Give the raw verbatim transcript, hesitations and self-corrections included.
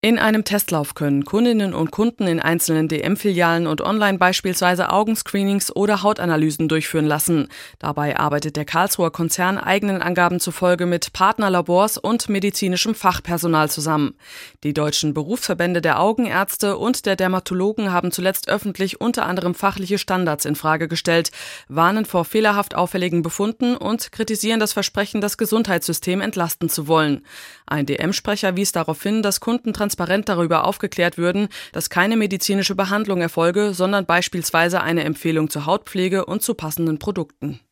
In einem Testlauf können Kundinnen und Kunden in einzelnen D M-Filialen und online beispielsweise Augenscreenings oder Hautanalysen durchführen lassen. Dabei arbeitet der Karlsruher Konzern eigenen Angaben zufolge mit Partnerlabors und medizinischem Fachpersonal zusammen. Die deutschen Berufsverbände der Augenärzte und der Dermatologen haben zuletzt öffentlich unter anderem fachliche Standards in Frage gestellt, warnen vor fehlerhaft auffälligen Befunden und kritisieren das Versprechen, das Gesundheitssystem entlasten zu wollen. Ein D M-Sprecher wies darauf hin, dass Kunden transparent darüber aufgeklärt würden, dass keine medizinische Behandlung erfolge, sondern beispielsweise eine Empfehlung zur Hautpflege und zu passenden Produkten.